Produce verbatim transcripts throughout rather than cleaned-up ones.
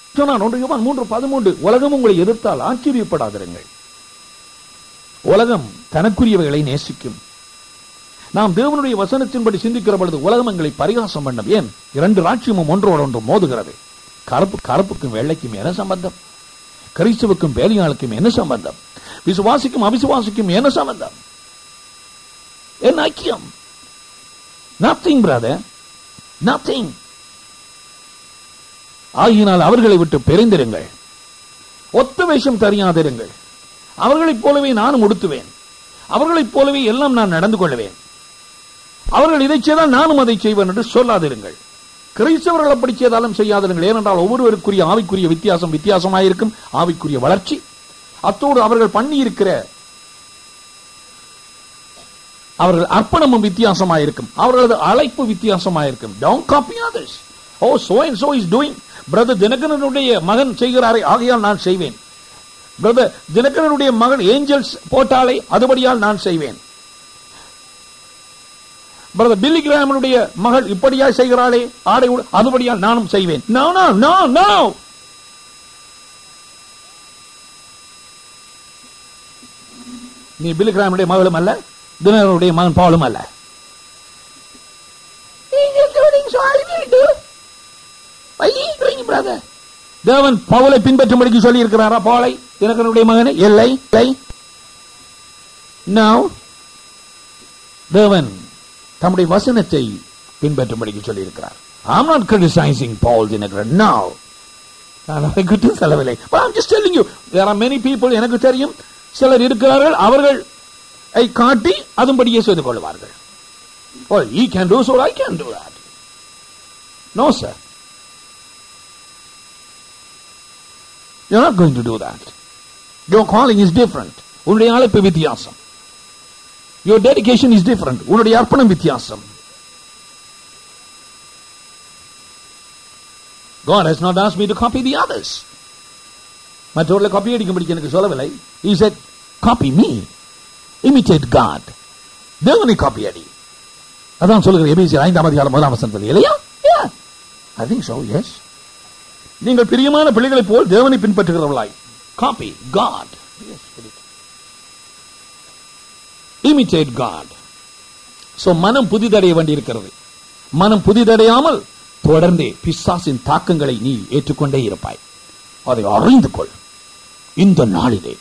சொன்னான். ஒன்று யோவான் மூன்று பதிமூன்று, உலகம் உங்களை எதிர்த்தால் ஆச்சரியப்படாதிருங்கள். உலகம் தனக்குரியவைகளை நேசிக்கும். நாம் தேவனுடைய வசனத்தின்படி சிந்திக்கிற பொழுது உலகம் எங்களை பரிகாசம் பண்ணும். ஏன்? இரண்டு ராட்சியமும் ஒன்றோடு ஒன்று மோதுகிறது. கருப்பு கருப்புக்கும் வெள்ளைக்கும் என்ன சம்பந்தம்? கிறிஸ்துவுக்கும் பேலியாளுக்கும் என்ன சம்பந்தம்? விசுவாசிக்கும் அவிசுவாசிக்கும் என்ன சம்பந்தம்? என்ன ஐக்கியம்? Nothing brother, nothing. ஆகினால் அவர்களை விட்டு பிரிந்திருங்கள். ஒத்த வேஷம் தெரியாதிருங்கள். அவர்களைப் போலவே நானும் உடுத்துவேன். அவர்களைப் போலவே எல்லாம் நான் நடந்து கொள்வேன். அவர்கள் இதை செய்தால் நானும் அதை செய்வேன் என்று சொல்லாதிருங்கள். கிறிஸ்தவர்கள் அப்படி செய்தாலும் செய்யாதிருங்கள். ஏனென்றால் ஒவ்வொருவருக்குரிய ஆவிக்குரிய வித்தியாசம் வித்தியாசமாயிருக்கும். ஆவிக்குரிய வளர்ச்சி, அத்தோடு அவர்கள் பண்ணி இருக்கிற அவர்கள் அர்ப்பணமும் வித்தியாசமாயிருக்கும். அவர்களது அழைப்பு வித்தியாசமாயிருக்கும். Don't copy others. Oh, so and so is doing. Brother தினகரனுடைய மகன் செய்கிறாரே, ஆகையால் நான் செய்வேன். பிரதர் தினகரனுடைய மகன் ஏஞ்சல்ஸ் போட்டாலே அதுபடியால் நான் செய்வேன். பிரதர் பில்லி கிராமனுடைய மகள் இப்படியா செய்கிறாளே ஆடை, அதுபடியால் நானும் செய்வேன். No, no, no, no. நீ பில்லி கிராமனுடைய மகளும் அல்ல, தினகரனுடைய மகன் பாலும் அல்ல. தேவன் பவுலை பின்பற்றும்படிக்கு சொல்லி இருக்கிறாரா? பவுலை தினகரனுடைய மகனை இல்லை. தேவன் தம்முடைய வசனத்தை பின்பற்றும்படிக்கு சொல்லி இருக்கிறார். I'm not criticizing Paul Dinakaran now. நான் அதை குற்றம் சொல்லவில்லை. But I'm just telling you, there are many people, எனக்கு தெரியும் சிலர் இருக்கிறார்கள், அவர்கள் காட்டி அதுபடியே செய்து கொள்வார்கள். Well, he can do so, I can do that. No, sir. You're not going to do that. Your calling is different. உன்னுடைய அழைப்பு வித்தியாசம். Your dedication is different. உன்னுடைய அர்ப்பணம் வித்தியாசம். God has not asked me to copy the others. மற்றவர்களை copy அடிக்கும்படி எனக்கு சொல்லவில்லை. He said, copy me. Imitate God. தேவனை காப்பி அடி. அதான் சொல்லுகிற எபேசியர் ஐந்தாம் அதிகாரம் முதலாம் வசனத்தில் இல்லையா? Yeah. I think so, yes. நீங்கள் பிரியமான பிள்ளைகளைப் போல் தேவனை பின்பற்றுகிறவர்களாய். Copy God. Yes. Imitate God. So மனம் புதிதடைய வேண்டியிருக்கிறது. மனம் புதிதடையாமல் தொடர்ந்தே பிசாசின் தாக்கங்களை நீ ஏற்றுக்கொண்டே இருப்பாய். அதை அறிந்து கொள் இந்த நாளிலே.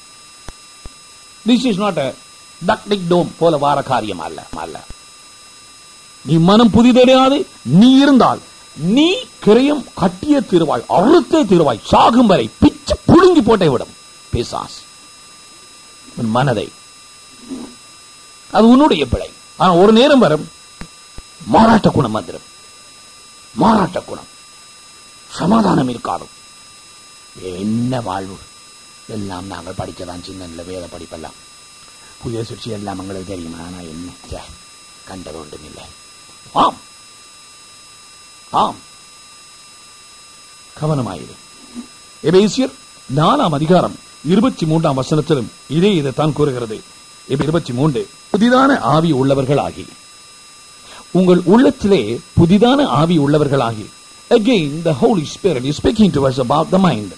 This is not a duck dome போல வார காரியம் அல்ல அல்ல. நீ மனம் புதிதடையாது நீ இருந்தால் நீ கிரயம் கட்டிய திருவாய், அறுத்தே திருவாய், சாகும் வரை பிச்சு புடுங்கி போட்டே விடும் பிசாஸ் உன் மனதை. அது உன்னுடைய பிழை. ஆனா ஒரு நேரம் வரும், மாறாட்ட குணம் வந்துடும். மாறாட்ட குணம், சமாதானம் இருக்காது. என்ன வாழ்வு, எல்லாம் நாங்கள் படிக்கதான் சின்ன வேத படிப்பெல்லாம் புதிய சுற்றி எல்லாம் எங்களுக்கு தெரியுமா? ஆனா என்ன கண்டது ஒன்றும் இல்லை. ஆம் ஆம் கவனமாயிரு. எபேசியர் நாலாம் அதிகாரம் இருபத்தி மூன்றாம் வசனத்திலும் இதே இதைத்தான் கூறுகிறது. இருபத்தி மூன்று, புதிதான ஆவி உள்ளவர்களாகி, உங்கள் உள்ளத்திலே புதிதான ஆவி உள்ளவர்களாகி. Again the Holy Spirit is speaking to us about the mind.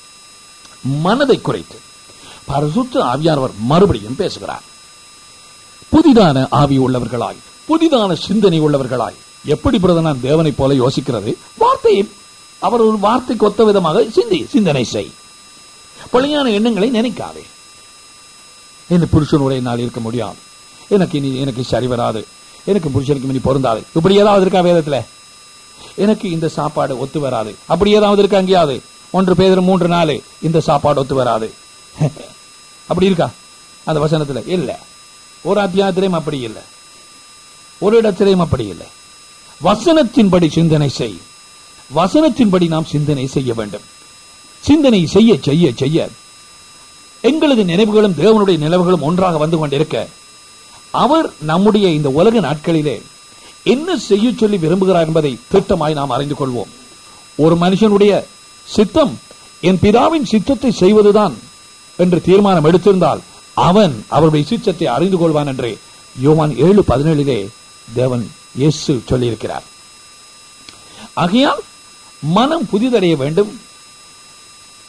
மனதை குறைத்து பரிசுத்த ஆவியானவர் மறுபடியும் பேசுகிறார். புதிதான ஆவி உள்ளவர்களாய், புதிதான சிந்தனை உள்ளவர்களாய். எப்படி பிரதர் நான் தேவனை போல யோசிக்கிறது? வார்த்தையை அவர் ஒரு வார்த்தைக்கு ஒத்த விதமாக சிந்தி சிந்தனை செய். பழையான எண்ணங்களை நினைக்காதே. இந்த புருஷனோட என்னால் இருக்க முடியாது, எனக்கு இனி எனக்கு சரி வராது, எனக்கு புருஷனுக்கு இனி பொருந்தாது, இப்படி ஏதாவது இருக்கா வேதத்துல? எனக்கு இந்த சாப்பாடு ஒத்து வராது, அப்படி ஏதாவது இருக்கா? அங்கேயாவது ஒன்று பேதர் மூன்று நாலு இந்த சாப்பாடு ஒத்து வராது அப்படி இருக்கா அந்த வசனத்துல? இல்ல. ஒரு அத்தியாயத்திலையும் அப்படி இல்லை, ஒரு இடத்திலையும் அப்படி இல்லை. வசனத்தின்படி சிந்தனை செய். வசனத்தின்படி நாம் சிந்தனை செய்ய வேண்டும். சிந்தனை செய்ய செய்ய செய்ய எங்களது நினைவுகளும் தேவனுடைய நினைவுகளும் ஒன்றாக வந்து கொண்டிருக்க, அவர் நம்முடைய இந்த உலக நாட்களிலே என்ன செய்ய சொல்லி விரும்புகிறார் என்பதை திட்டமாய் நாம் அறிந்து கொள்வோம். ஒரு மனுஷனுடைய சித்தம் என் பிதாவின் சித்தத்தை செய்வதுதான் என்று தீர்மானம் எடுத்திருந்தால் அவன் அவருடைய சித்தத்தை அறிந்து கொள்வான் என்று யோவான் ஏழு பதினேழிலே தேவன் இயேசு சொல்லியிருக்கிறார். ஆகையால் மனம் புதிதடைய வேண்டும்,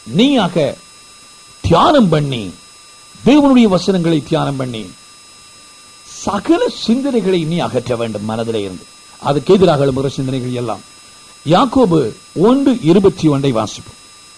நீயாக தியானம் பண்ணி, தேவனுடைய வசனங்களை தியானம் பண்ணி சகல சிந்தனைகளை நீ அகற்ற வேண்டும் மனதிலே இருந்து. அதுக்கு எதிராக எழும்புகிற சிந்தனைகள் எல்லாம். யாக்கோபு ஒன்று இருபத்தி ஒன்றை வாசிப்போம்.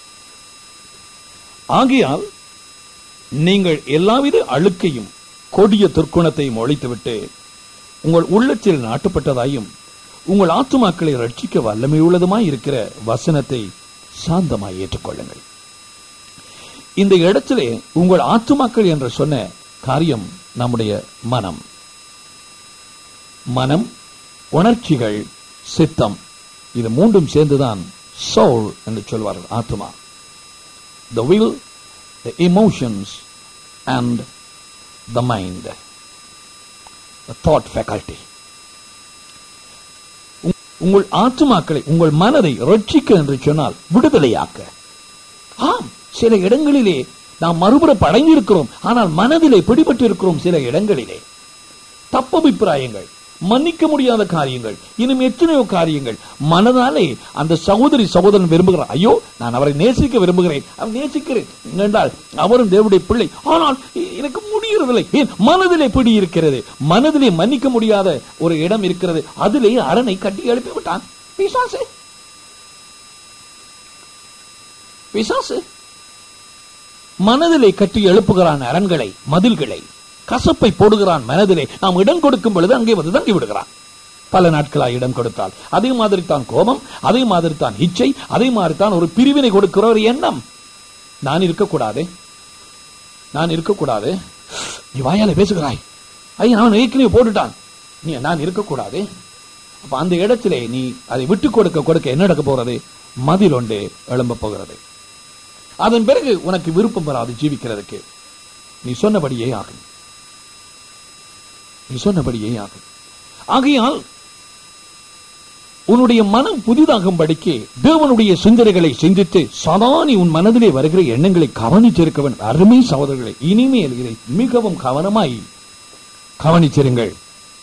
ஆகையால் நீங்கள் எல்லாவித அழுக்கையும் கொடிய துர்க்குணத்தையும் ஒழித்துவிட்டு உங்கள் உள்ளத்தில் நாட்டப்பட்டதாயும் உங்கள் ஆத்துமாக்களை ரட்சிக்க வல்லமையுள்ளதுமாய் இருக்கிற வசனத்தை சாந்தமாய் ஏற்றுக்கொள்ளுங்கள். இந்த இடத்திலே உங்கள் ஆத்துமாக்கள் என்று சொன்ன காரியம் நம்முடைய மனம். மனம், உணர்ச்சிகள், சித்தம், இது மூன்றும் சேர்ந்துதான் soul என்று சொல்வார்கள். ஆத்மா. The will, the emotions and the mind, the thought faculty. உங்கள் ஆத்துமாக்களை, உங்கள் மனதை ரட்சிக்க என்று சொன்னால் விடுதலையாக்க. ஆம், சில இடங்களிலே நாம் மறுபுறம் அடைந்திருக்கிறோம், ஆனால் மனதிலே பிடிபட்டு இருக்கிறோம். சில இடங்களிலே தப்பபிப்பிராயங்கள், மன்னிக்க முடியாத காரியங்கள், இன்னும் எத்தனையோ காரியங்கள். மனதாலே அந்த சகோதரி சகோதரன் விரும்புகிறார், ஐயோ நான் அவரை நேசிக்க விரும்புகிறேன், அவன் நேசிக்கிறேன் என்றால் அவரும் தேவனுடைய பிள்ளை, ஆனால் எனக்கு முடியறதில்லை. ஏன்? மனதிலே பிடி இருக்கிறது, மனதிலே மன்னிக்க முடியாத ஒரு இடம் இருக்கிறது. அதிலே அரணை கட்டி எழுப்பி விட்டான் பிசாசு. பிசாசு மனதிலே கட்டி எழுப்புகிறான் அரண்களை, மதில்களை, கசப்பை போடுகிறான் மனதிலே. நாம் இடம் கொடுக்கும் பொழுது அங்கே வந்து தங்கி விடுகிறான். பல நாட்களாக இடம் கொடுத்தால் அதே மாதிரி தான் கோபம், அதே மாதிரி தான் இச்சை, அதே மாதிரி தான் ஒரு பிரிவினை கொடுக்கிற ஒரு எண்ணம். நான் இருக்கக்கூடாது, நான் இருக்கக்கூடாது, நீ வாயால பேசுகிறாய், ஐயா நான் ஏற்கனவே போட்டுட்டான், நீ நான் இருக்கக்கூடாது. அப்ப அந்த இடத்திலே நீ அதை விட்டு கொடுக்க கொடுக்க என்ன நடக்க போறது? மதில் ஒன்று எழும்ப போகிறது. அதன் பிறகு உனக்கு விருப்பம் வராது ஜீவிக்கிறதுக்கு. நீ சொன்னபடியே ஆகும், நீ சொன்னபடியே ஆகும். ஆகையால் உன்னுடைய மனம் புதிதாகும்படிக்கு தேவனுடைய சிந்தனைகளை சிந்தித்து சதா நீ உன் மனதிலே வருகிற எண்ணங்களை கவனிச்சிருக்க வேண்டும். அருமை சகோதரர்களை, இனிமேல் இதை மிகவும் கவனமாய் கவனிச்சிருங்கள்.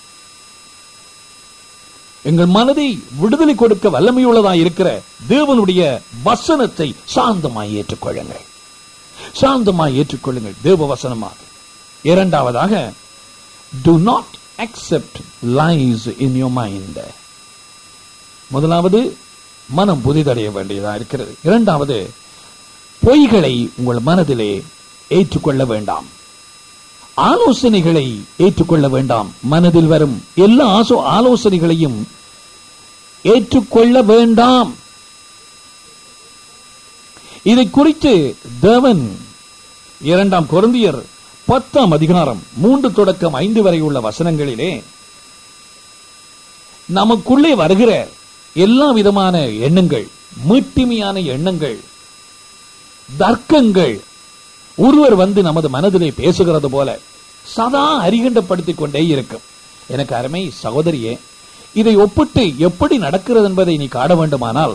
எங்கள் மனதை விடுதலை கொடுக்க வல்லமையுள்ளதாய் இருக்கிற தேவனுடைய வசனத்தை சாந்தமாய் ஏற்றுக்கொள்ளுங்கள், சாந்தமாய் ஏற்றுக்கொள்ளுங்கள் தேவ வசனமாக. இரண்டாவதாக, do not accept lies in your mind. முதலாவது மனம் புதிதடைய வேண்டியதா இருக்கிறது. இரண்டாவது, பொய்களை உங்கள் மனதிலே ஏற்றுக்கொள்ள வேண்டாம், ஆலோசனைகளை ஏற்றுக்கொள்ள வேண்டாம். மனதில் வரும் எல்லா ஆலோசனைகளையும் ஏற்றுக்கொள்ள வேண்டாம். இதை குறித்து தேவன் இரண்டாம் கொரிந்தியர் பத்தாம் அதிகாரம் மூன்று தொடக்கம் ஐந்து வரை உள்ள வசனங்களிலே நமக்குள்ளே வருகிற எல்லா விதமான எண்ணங்கள், மீட்டிமையான எண்ணங்கள், தர்க்கங்கள், ஒருவர் வந்து நமது மனதிலே பேசுகிறது போல சதா அரிகண்டப்படுத்திக் கொண்டே இருக்கும். எனக்கு அருமை சகோதரியே, இதை ஒப்பிட்டு எப்படி நடக்கிறது என்பதை நீ காண வேண்டுமானால்,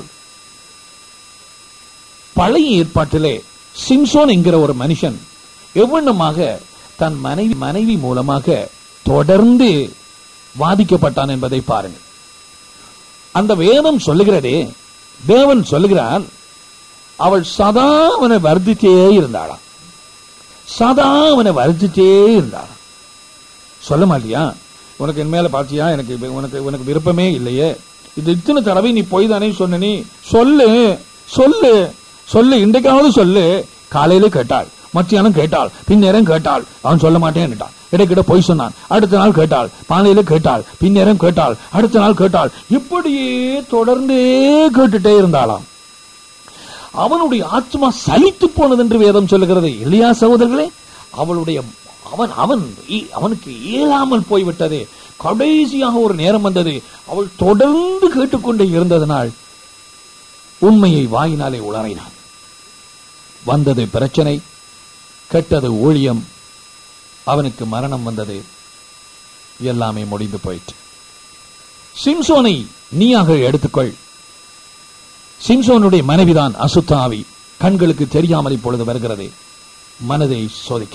பழைய ஏற்பாட்டிலே சிம்சோன் என்கிற ஒரு மனுஷன் எவ்வளமாக தன் மனைவி மனைவி மூலமாக தொடர்ந்து வாதிக்கப்பட்டான் என்பதை பாருங்கள். அந்த வேதம் சொல்லுகிறதே, தேவன் சொல்லுகிறார், அவள் சதா அவனை வர்த்தித்தே இருந்தாளாம், சதா அவனை வர்த்தித்தே இருந்தாளாம். சொல்ல மாட்டியா? உனக்கு என் மேல பாத்தியா? எனக்கு உனக்கு உனக்கு விருப்பமே இல்லையே, இது இத்தனை தடவை நீ போய் தானே சொன்ன, நீ சொல்லு சொல்லு சொல்லு, இன்றைக்காவது சொல்லு. காலையில கேட்டாள், மத்தியானம் கேட்டாள், பின்னேரம் கேட்டாள், அவன் சொல்ல மாட்டேன்னுட்டான். இடைக்கிட்ட போய் சொன்னான். அடுத்த நாள் கேட்டாள், பாலையில கேட்டாள், பின்னேரம் கேட்டாள், அடுத்த நாள் கேட்டாள். இப்படியே தொடர்ந்தே கேட்டுட்டே இருந்தாளாம். அவனுடைய ஆத்மா சலித்து போனது என்று வேதம் சொல்லுகிறது இல்லையா சகோதரர்களே? அவளுடைய அவன் அவன் அவனுக்கு இயலாமல் போய்விட்டது. கடைசியாக ஒரு நேரம் வந்தது, அவள் தொடர்ந்து கேட்டுக்கொண்டே இருந்ததனால் உண்மையை வாயினாலே உளறினான். வந்தது பிரச்சனை, கெட்டது ஊழியம், அவனுக்கு மரணம் வந்தது, எல்லாமே முடிந்து போயிற்று. சிம்சோனை நீயாக எடுத்துக்கொள். சிம்சோனுடைய மனைவிதான் அசுத்த ஆவி, கண்களுக்கு தெரியாமல் இப்பொழுது வருகிறது. மனதை சோதிக்க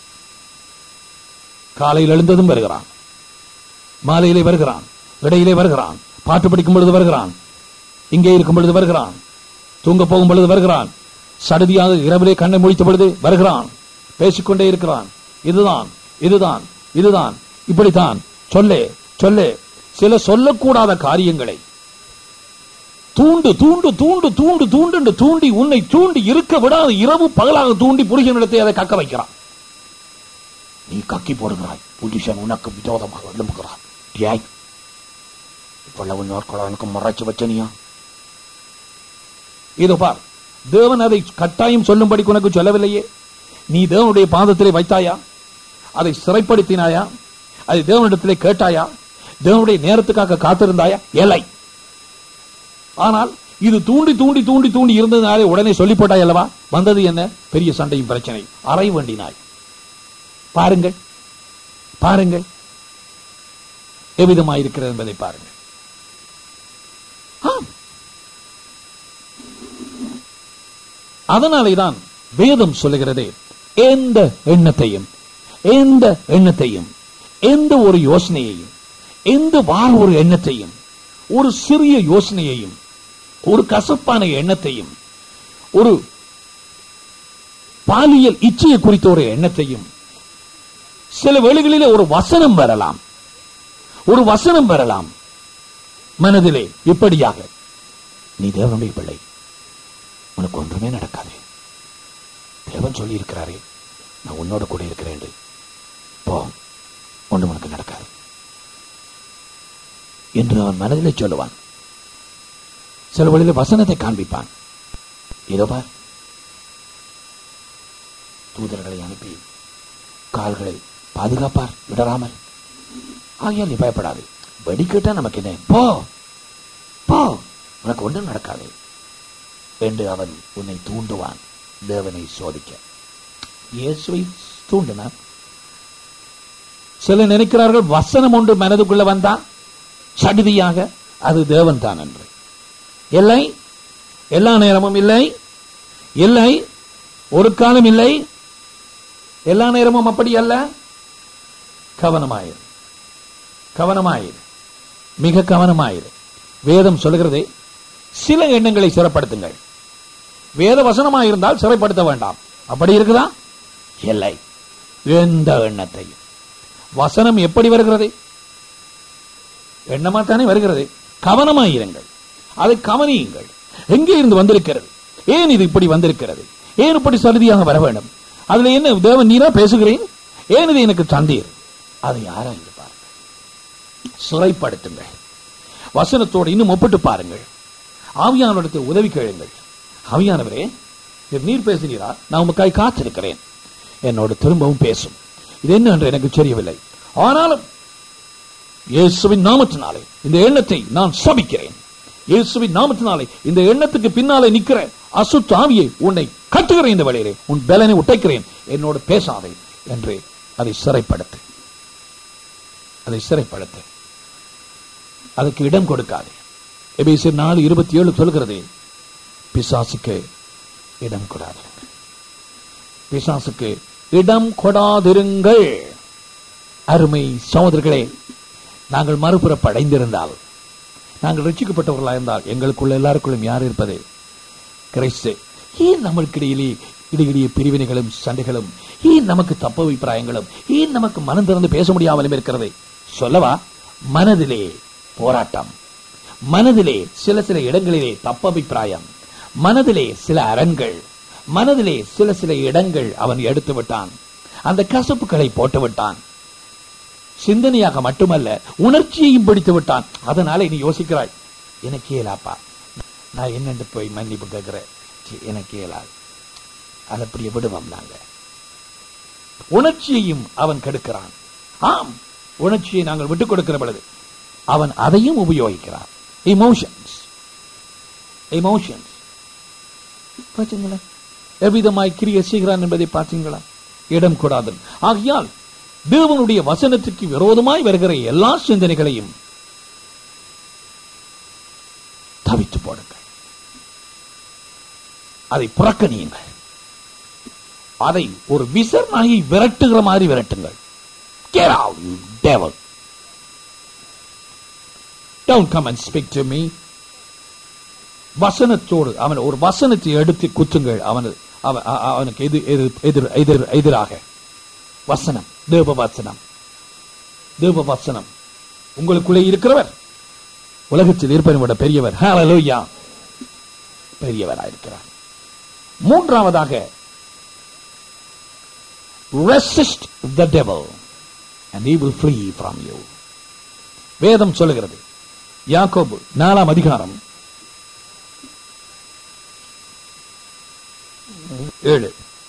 காலையில் எழுந்ததும் வருகிறான், மாலையிலே வருகிறான், இடையிலே வருகிறான், பாட்டு படிக்கும் பொழுது வருகிறான், இங்கே இருக்கும் பொழுது வருகிறான், தூங்க போகும் பொழுது வருகிறான், சடுதியாக இரவிலே கண்ணை முடித்த பொழுது வருகிறான், பேசிக்கொண்டே இருக்கிறான். இதுதான் இதுதான் இதுதான் இப்படித்தான் சொல்லே சொல்லே சில சொல்லக்கூடாத காரியங்களை தூண்டு தூண்டு தூண்டு தூண்டு தூண்டு தூண்டி உன்னை தூண்டி இருக்க விடாது இரவு பகலாக தூண்டி புருஷனிடத்தை அதை கக்க வைக்கிறான். நீ கக்கி போடுகிறாய், புருஷன் உனக்கு விரோதமாக எழும்புகிறான். இவ்வளவு நாட்கள் எனக்கு மறைச்சு வச்சனியா? இதோ பார், தேவன் அதை கட்டாயம் சொல்லும்படி உனக்கு சொல்லவில்லையே. நீ தேவனுடைய பாதத்திலே வைத்தாயா? அதை சிறைப்படுத்தினாயா? அதை தேவனிடத்திலே கேட்டாயா? தேவனுடைய நேரத்துக்காக காத்திருந்தாயா? இல்லை. ஆனால் இது தூண்டி தூண்டி தூண்டி தூண்டி இருந்ததுனாலே உடனே சொல்லி போட்டாய் அல்லவா? வந்தது என்ன? பெரிய சண்டையும் பிரச்சனை, அறை வேண்டினாய். பாருங்கள் பாருங்கள் எவ்விதமாயிருக்கிறது என்பதை பாருங்கள். அதனாலேதான் வேதம் சொல்லுகிறது, எந்த எண்ணத்தையும் எந்த எண்ணத்தையும் எந்த ஒரு யோசனையையும் எந்த வார ஒரு எண்ணத்தையும் ஒரு சிறிய யோசனையையும் ஒரு கசப்பான எண்ணத்தையும் ஒரு பாலியல் இச்சையை குறித்த ஒரு எண்ணத்தையும் சில வேளைகளிலே ஒரு வசனம் வரலாம் ஒரு வசனம் வரலாம் மனதிலே இப்படியாக, நீ தேவனுடைய பிள்ளை, உனக்கு ஒன்றுமே நடக்காது, தேவன் சொல்லி இருக்கிறாரே, நான் உன்னோட கூட இருக்கிறேன், போ, ஒன்று உனக்கு நடக்காது என்று அவன் மனதிலே சொல்லுவான். சில வழியில் வசனத்தை காண்பிப்பான். இதோ பார், தூதர்களை அனுப்பி கால்களை பாதுகாப்பார் விடராமல், ஆகியால் நீ பயப்படாது, வெடிக்கிட்டா நமக்கு என்ன, போ போ, உனக்கு ஒன்றும் நடக்காது என்று அவன் உன்னை தூண்டுவான். தேவனை சோதிக்க இயேசுவை தூண்டினான். சில நினைக்கிறார்கள் வசனம் ஒன்று மனதுக்குள்ள வந்தா சடுதியாக அது தேவன் தான் என்று. இல்லை, எல்லா நேரமும் இல்லை, இல்லை, ஒரு காலம் இல்லை, எல்லா நேரமும் அப்படி அல்ல. கவனமாயிரு, கவனமாயிரு, மிக கவனமாயிரு. வேதம் சொல்லுகிறதே, சில எண்ணங்களை சிறைப்படுத்துங்கள். வேத வசனமாயிருந்தால் சிறைப்படுத்த வேண்டாம். அப்படி இருக்குதா? இல்லை. எந்த எண்ணத்தையும் வசனம் எப்படி வருகிறது? எண்ணமா தானே வருகிறது. கவனமாயிருங்கள், அதை கவனியுங்கள். எங்கே இருந்து வந்திருக்கிறது? ஏன் இது இப்படி வந்திருக்கிறது? ஏன் இப்படி சலுதியாக வர வேண்டும்? அதுல என்ன தேவன் நீரா பேசுகிறேன்? ஏன் இது எனக்கு தந்தீர்? அதை ஆராய்ந்து பாருங்கள், சிறைப்படுத்துங்கள். வசனத்தோடு இன்னும் ஒப்பிட்டு பாருங்கள். ஆவியானவரிடத்தில் உதவி கேளுங்கள். ஆவியானவரே, நீர் பேசுகிறீரா? நான் உமக்காய் காத்திருக்கிறேன், என்னோடு திரும்பவும் பேசும். இது என்ன என்று எனக்கு தெரியவில்லை, ஆனாலும் இயேசுவின் நாமத்தினாலே இந்த எண்ணத்தை நான் சபிக்கிறேன். இயேசுவின் நாமத்தினாலே இந்த எண்ணத்துக்கு பின்னாலே நிற்கிற அசுத்த ஆவியை உன்னை கட்டுகிறேன், இந்த வேளையிலே உன் பலனை உடைக்கிறேன், என்னோடு பேசாதே என்று அதை சிறைப்படுத்து, அதை சிறைப்படுத்து, அதுக்கு இடம் கொடுக்காதே. எபேசியர் நாலு இருபத்தி ஏழு சொல்கிறது, பிசாசுக்கு இடம் கொடாதிருங்கள், பிசாசுக்கு இடம் கொடாதிருங்கள். அருமை சகோதரர்களே, நாங்கள் மறுபுறப்பு அடைந்திருந்தால், நாங்கள் ரட்சிக்கப்பட்டவர்களாக இருந்தால், எங்களுக்குள்ள எல்லாருக்குள்ளும் யார் இருப்பது? கிறிஸ்து. ஏன் நம்மளுக்கு இடையிலே இடையிலேயே பிரிவினைகளும் சண்டைகளும், ஏன் நமக்கு தப்ப அபிப்பிராயங்களும், ஏன் நமக்கு மனம் திறந்து பேச முடியாமலும் இருக்கிறது? சொல்லவா? மனதிலே போராட்டம், மனதிலே சில சில இடங்களிலே தப்ப அபிப்பிராயம், மனதிலே சில அரண்கள், மனதிலே சில சில இடங்கள் அவன் எடுத்து விட்டான். அந்த கசப்புகளை போட்டு விட்டான். சிந்தனையாக மட்டுமல்ல, உணர்ச்சியையும் பிடித்து விட்டான். அதனால நீ யோசிக்கிறாய், எனக்கு இயலாப்பா, நான் என்னென்று போய் மன்னிப்பு கேட்கிறேன், எனக்கு இயலாது, அதை அப்படியே விடுவோம். நாங்க உணர்ச்சியையும் அவன் கெடுக்கிறான். ஆம், உணர்ச்சியை நாங்கள் விட்டுக் கொடுக்கிற பொழுது அவன் அதையும் உபயோகிக்கிறான். இமோஷன்ஸ், இமோஷன்ஸ் பார்த்தீங்களா எவ்விதமாய் கிரியை செய்கிறான் என்பதை பார்த்தீங்களா? இடம் கூடாது. ஆகையால் தேவனுடைய வசனத்திற்கு விரோதமாய் வருகிற எல்லா சிந்தனைகளையும் தவித்து போடுங்கள், அதை புறக்கணியுங்கள், அதை ஒரு விசர் நாயை விரட்டுகிற மாதிரி விரட்டுங்கள். Get out, you devil. Don't come and speak to me. வசனத்தோடு அவன் ஒரு வசனத்தை எடுத்து குத்துங்கள். அவன் அவனுக்கு எதிர் எதிராக வசனம், தேவ வசனம், தேவ வசனம். உங்களுக்குள்ளே இருக்கிறவர் உலகத்தில் இருப்பதை விட பெரியவர். ஹல்லேலூயா, பெரியவராயிருக்கிறார். மூன்றாவதாக, resist the devil and he will flee from you. வேதம் சொல்லுகிறது, யாக்கோபு நாலாம் அதிகாரம் ஏழு,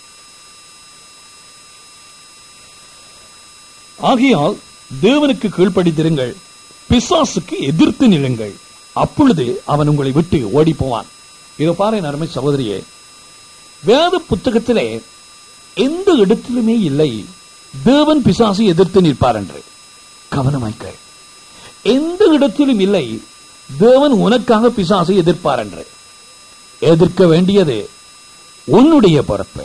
ஆகையால் தேவனுக்கு கீழ்ப்படிந்திருங்கள், பிசாசுக்கு எதிர்த்து நில்லுங்கள், அப்பொழுது அவன் உங்களை விட்டு ஓடி போவான். இதோ பாருங்க அருமை சகோதரியே, வேத புத்தகத்திலே எந்த இடத்திலுமே இல்லை தேவன் பிசாசை எதிர்த்து நிற்பார் என்று. கவனமாய்க்க, எந்த இடத்திலும் இல்லை தேவன் உனக்காக பிசாசை எதிர்ப்பார் என்று. எதிர்க்க வேண்டியது உன்னுடைய பொறுப்பு,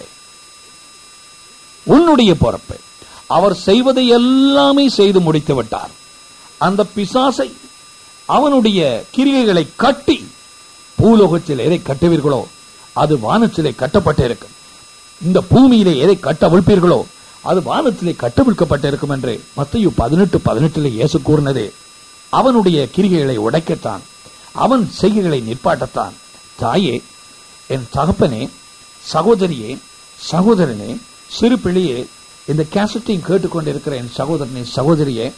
உன்னுடைய பொறுப்பு. அவர் செய்வதை எல்லாமே செய்து முடித்து விட்டார். அந்த பிசாசை, அவனுடைய கிரியைகளை கட்டி, பூலோகத்தில் எதை கட்டுவீர்களோ அது வானத்திலே கட்டப்பட்டிருக்கும், இந்த பூமியிலே எதை கட்டவிழ்ப்பீர்களோ அது வானத்திலே கட்டவிழ்க்கப்பட்டிருக்கும் என்று மத்தேயு பதினெட்டு பதினெட்டிலே இயேசு கூறினது. அவனுடைய கிரிகைகளை உடைக்கத்தான், அவன் செய்கைகளை நிற்பாட்டத்தான். தாயே, என் தகப்பனே, சகோதரியே, சகோதரனே, சிறு பிள்ளையே, இந்த கேசட்டையும் கேட்டுக்கொண்டிருக்கிற என் சகோதரனே, சகோதரியே,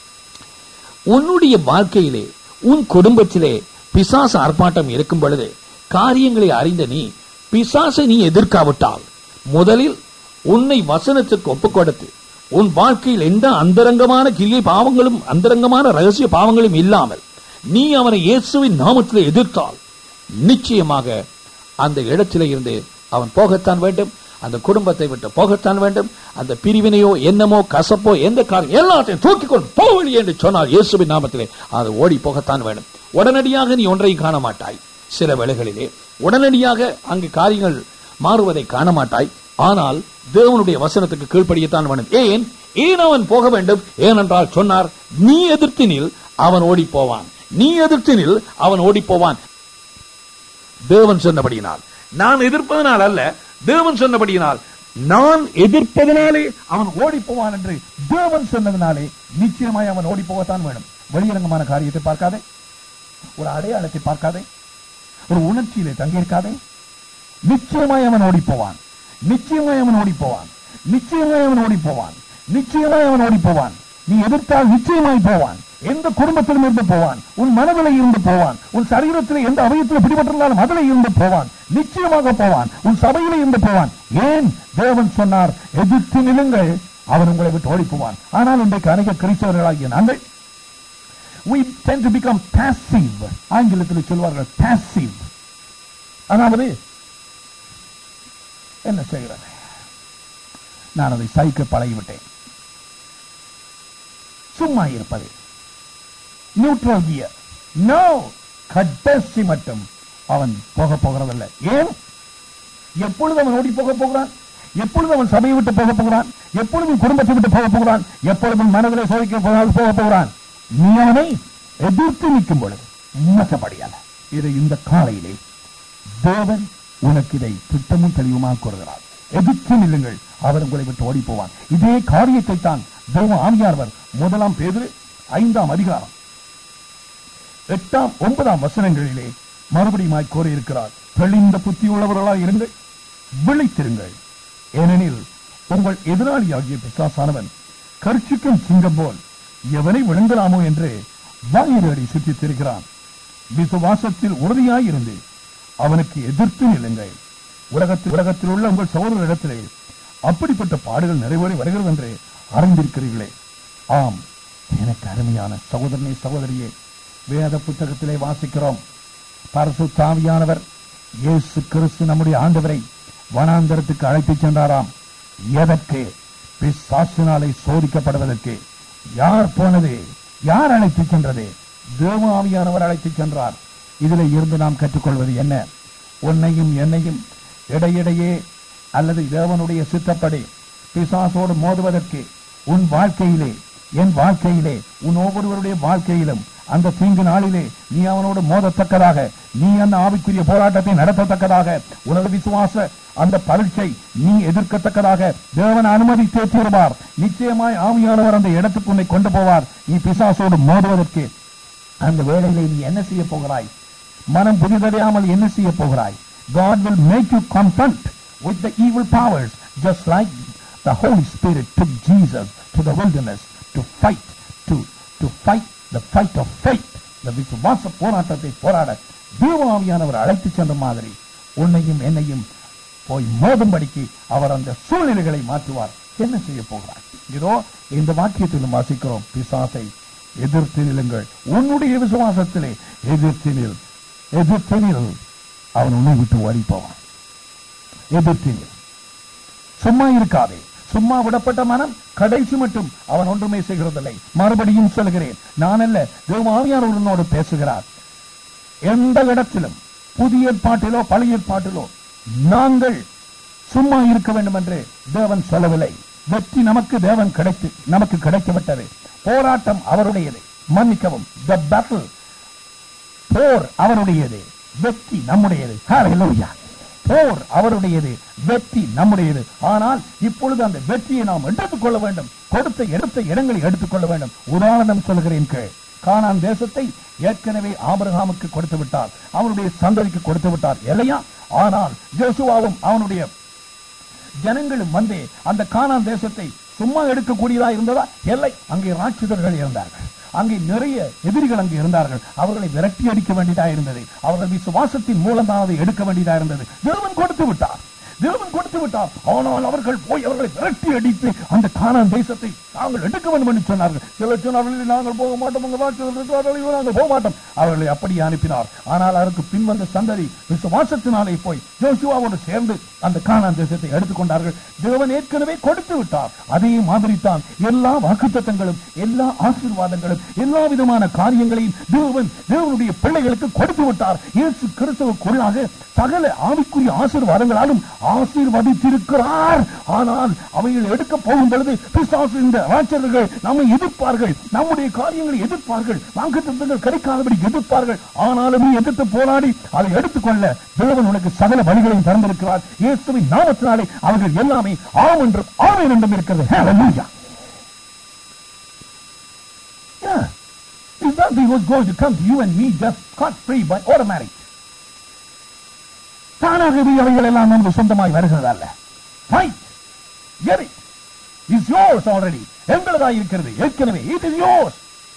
உன்னுடைய வாழ்க்கையிலே, உன் குடும்பத்திலே பிசாசு ஆர்ப்பாட்டம் இருக்கும் பொழுது காரியங்களை அறிந்த நீ பிசாசை நீ எதிர்க்காவிட்டால், முதலில் உன்னை வசனத்துக்கு ஒப்புக் கொடுத்து, உன் வாழ்க்கையில் எந்த அந்தரங்கமான கிரியை பாவங்களும் அந்தரங்கமான ரகசிய பாவங்களும் இல்லாமல் நீ அவனை இயேசுவின் நாமத்தில் எதிர்த்தால், நிச்சயமாக அந்த இடத்திலே இருந்து அவன் போகத்தான் வேண்டும், அந்த குடும்பத்தை விட்டு போகத்தான் வேண்டும். அந்த பிரிவினையோ என்னமோ கசப்போ எந்த காரியம் எல்லாத்தையும் தூக்கிக்கொண்டு போவழி என்று சொன்னால் இயேசுவின் நாமத்திலே அது ஓடி போகத்தான் வேண்டும். உடனடியாக நீ ஒன்றையும் காண மாட்டாய். சில வேளைகளிலே உடனடியாக அங்கு காரியங்கள் மாறுவதை காண மாட்டாய். ஆனால் தேவனுடைய வசனத்துக்கு கீழ்ப்படியத்தான் வேண்டும். ஏன் ஏன் அவன் போக வேண்டும்? ஏனென்றால் சொன்னார், நீ எதிர்த்தினில் அவன் ஓடி போவான், நீ எதிர்த்தினில் அவன் ஓடி போவான். தேவன் சொன்னபடியினால், நான் எதிர்ப்பதனால் அல்ல, தேவன் சொன்னபடியினால், நான் எதிர்ப்பதனாலே அவன் ஓடி போவான் என்று தேவன் சொன்னதனாலே நிச்சயமாய் அவன் ஓடி போகத்தான் வேணும். வெளியரங்கமான காரியத்தை பார்க்காதே, ஒரு அடையாளத்தை பார்க்காதே, ஒரு உணர்ச்சியிலே தங்கியிருக்காதே. நிச்சயமாய் அவன் ஓடி போவான், நிச்சயமாய் அவன் ஓடி போவான், நிச்சயமாய் அவன் ஓடி போவான், நிச்சயமாய் அவன் ஓடி போவான். நீ எதிர்த்தால் நிச்சயமாய் போவான். எந்த குடும்பத்திலும் இருந்து போவான், உன் மனதில் இருந்து போவான், உன் சரீரத்தில் எந்த அவயத்தில் பிடிபட்டிருந்தாலும் அதில் இருந்து போவான், நிச்சயமாக போவான், உன் சபையில இருந்து போவான். ஏன்? தேவன் சொன்னார், எதிர்த்து நிலுங்கள், அவன் உங்களை விட்டு ஓடி போவான். ஆனால் இன்றைக்கு அநேக கிறிஸ்தவர்களாகிய நாங்கள் we tend to become passive. ஆங்கிலத்தில் சொல்வார்கள் passive. அதாவது என்ன செய்கிறது, நான் அதை சகிக்க பழகிவிட்டேன், சும்மா இருப்பது, நியூட்ரல் கியர். நோ, கடைசி மட்டும் அவன் போக போகிறதில்லை. ஏன்? எப்பொழுது அவன் ஓடி போக போகிறான், எப்பொழுது அவன் சபையை விட்டு போக போகிறான், எப்பொழுதும் குடும்பத்தை விட்டு போக போகிறான், எப்பொழுதும் மனதிலே சோதிக்க போக போகிறான். நீ அவனை எதிர்த்து நிற்கும் பொழுது மற்றபடியால இதை இந்த காலையிலே தேவன் உனக்கு இதை திட்டமும் தெளிவுமாக கூறுகிறார். எதிர்த்து நில்லுங்கள், அவர் உங்களை விட்டு ஓடி போவான். இதே காரியத்தை தான் தேவ ஆவியானவர் முதலாம் பேதுரு ஐந்தாம் அதிகாரம் எட்டாம் ஒன்பதாம் வசனங்களிலே மறுபடியும் கோரியிருக்கிறார். தெளிந்த புத்தி உள்ளவர்களாக இருங்கள், விழித்திருங்கள், ஏனெனில் உங்கள் எதிராளியாகிய பிசாசானவன் கர்ச்சிக்கும் சிங்கம் போல் எவனை விழுங்கலாமோ என்று வாயிலடி சுற்றித் திரிகிறான். விசுவாசத்தில் உறுதியாயிருந்து அவனுக்கு எதிர்த்து நில்லுங்கள். உலகத்தில் உலகத்தில் உள்ள உங்கள் சகோதரரிடத்திலே அப்படிப்பட்ட பாடுகள் நிறைவேறி வருகிறது என்று அறிந்திருக்கிறீர்களே. ஆம், எனக்கு அருமையான சகோதரனே, சகோதரியே, வேத புத்தகத்திலே வாசிக்கிறோம், பரிசுத்த ஆவியானவர் இயேசு கிறிஸ்து நம்முடைய ஆண்டவரை வனாந்தரத்துக்கு அழைத்துச் சென்றாராம். எதற்கு? பிசாசினாலே சோதிக்கப்படுவதற்கு. யார் போனது? யார் அழைத்துச் சென்றது? தேவ ஆவியானவர் அழைத்துச் சென்றார். இதில் இருந்து நாம் கற்றுக்கொள்வது என்ன? உன்னையும் என்னையும் இடையிடையே அல்லது தேவனுடைய சித்தப்படி பிசாசோடு மோதுவதற்கு உன் வாழ்க்கையிலே, என் வாழ்க்கையிலே, உன் ஒவ்வொருவருடைய வாழ்க்கையிலும் அந்த தீங்கு நாளிலே நீ அவனோடு மோதத்தக்கதாக நீ அந்த ஆவிக்குரிய போராட்டத்தை நடத்தத்தக்கதாக உனது விசுவாச அந்த பரீட்சை நீ எதிர்க்கத்தக்கதாக தேவன் அனுமதி தேற்றிடுவார். நிச்சயமாய் ஆவியானவர் அந்த இடத்துக்கு உன்னை கொண்டு போவார். நீ பிசாசோடு மோதுவதற்கு அந்த வேளையிலே நீ என்ன செய்ய போகிறாய்? மனம் புதிதடையாமல் என்ன செய்ய போகிறாய்? God will make you confront with the evil powers, just like the Holy Spirit took Jesus to the wilderness to fight, to to fight the fight of faith. The விசுவாச போராட்டத்தை போராட தேவ ஆவியானவர் அழைத்து சென்ற மாதிரி உன்னையும் என்னையும் போய் மோதும்படிக்கு அவர் அந்த சூழ்நிலைகளை மாற்றுவார். என்ன செய்ய போகிறார்? இதோ இந்த வாக்கியத்திலும் வாசிக்கிறோம், பிசாசை எதிர்த்து நிலுங்கள், உன்னுடைய விசுவாசத்திலே எதிர்த்து நில், எதிர்த்து நில், அவன் உன்னை விட்டு ஓடி போவான். எதிர்த்து நில், சும்மா இருக்காதே. சும்மா விடப்பட்ட மனம் கடைசி மட்டும் அவன் ஒன்றுமே செய்கிறதில்லை. மறுபடியும் சொல்கிறேன், நான் அல்ல, தேவ ஆவியானவர் உன்னோடு பேசுகிறார். எந்த இடத்திலும் புதிய ஏற்பாட்டிலோ பழைய ஏற்பாட்டிலோ நாங்கள் சும்மா இருக்க வேண்டும் என்று தேவன் சொல்லவில்லை. வெற்றி நமக்கு தேவன் கிடைத்து நமக்கு கிடைத்துவிட்டது. போராட்டம் அவருடையது, மன்னிக்கவும், the battle, போர் அவருடையது, வெற்றி நம்முடையது. ஹல்லேலூயா. போர் அவருடையது, வெற்றி நம்முடையது. ஆனால் இப்பொழுது அந்த வெற்றியை நாம் எடுத்துக் கொள்ள வேண்டும். கொடுத்த எடுத்த இடங்களை எடுத்துக் கொள்ள வேண்டும். உதாரணம் சொல்கிறேன் கேள். கானான் தேசத்தை ஏற்கனவே ஆபிரகாமுக்கு கொடுத்து விட்டார், அவனுடைய சந்ததிக்கு கொடுத்து விட்டார் இல்லையா? ஆனால் யோசுவாவும் அவனுடைய ஜனங்களும் வந்து அந்த கானான் தேசத்தை சும்மா எடுக்கக்கூடியதா இருந்ததா? இல்லை. அங்கே ராட்சதர்கள் இருந்தார்கள், அங்கே நிறைய எதிரிகள் அங்கே இருந்தார்கள். அவர்களை விரட்டி அடிக்க வேண்டியதா இருந்தது. அவர்கள் விசுவாசத்தின் மூலம் தான் அதை எடுக்க வேண்டியதா இருந்தது. தேவன் கொடுத்து விட்டார், தேவன் கொடுத்து விட்டார். ஆனால் அவர்கள் போய் அவர்களை விரட்டி அடித்து அந்த கானான் தேசத்தை நாங்கள் எடுக்க வேண்டும் என்று சொன்னார்கள். சிலர் சொன்னார்கள், நாங்கள் போக மாட்டோம், நாங்கள் போக மாட்டோம். அவர்களை அப்படி அனுப்பினார். ஆனால் அதற்கு பின்வந்த சந்ததி விசுவாசத்தினாலே போய் யோசுவாவோடு சேர்ந்து அந்த கானான் தேசத்தை எடுத்துக்கொண்டார்கள். தேவன் ஏற்கனவே கொடுத்து விட்டார். அதே மாதிரி தான் எல்லா வாக்குத்தத்தங்களும், எல்லா ஆசீர்வாதங்களும், எல்லா விதமான காரியங்களையும் தேவன் தேவனுடைய பிள்ளைகளுக்கு கொடுத்து விட்டார். இயேசு கிறிஸ்துவுக்குள்ளாக சகல ஆவிக்குரிய ஆசீர்வாதங்களாலும் ஆசீர்வதித்திருக்கிறார். ஆனால் அவைகள் எடுக்க போகும் பொழுது பிசாசு, இந்த ராட்சதர்கள் நம்மை எதிர்ப்பார்கள், நம்முடைய காரியங்களை எதிர்ப்பார்கள், வாக்குத்தத்தங்கள் கிடைக்காதபடி எதிர்ப்பார்கள். ஆனாலும் நீ எதிர்த்து போராடி அதை எடுத்துக்கொள்ள தேவன் உனக்கு சகல வழிகளையும் திறந்திருக்கிறார். இயேசுவின் நாமத்தினாலே அவர்கள் எல்லாமே ஆம் என்றும் ஆமென் என்றும் இருக்கிறது. ஹல்லேலூயா. Yeah. It's nothing was going to come to you and me just scot free by automatic. தானாகவே அவைகள் எல்லாம் நமக்கு சொந்தமாய் வருகிறதல்ல. Fight. Get it. It's yours already. எங்களதாய் இருக்கிறது ஏற்கனவே. It is yours.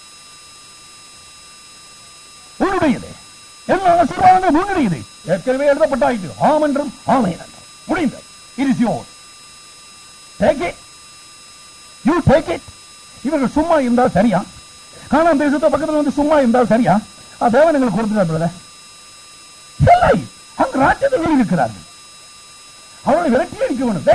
உன்னுடையது. எல்லா ஆசீர்வாதங்களும் உன்னுடையது. ஏற்கனவே எழுதப்பட்டாயிற்று. ஆம் என்றும் ஆமென் என்றும் முடிந்தது. It is yours. Take it. You take it. இவர்கள் சும்மா இருந்தால் சரியா? கானான் தேசத்தை பக்கத்தில் வந்து சும்மா இருந்தால் சரியா? தேவன் எங்களுக்கு கொடுத்துட்டார். இல்லை, அங்கு ராஜ்யத்தில் இருக்கிறார்கள். அவர்களை விரட்டி அடிக்க வேண்டும்.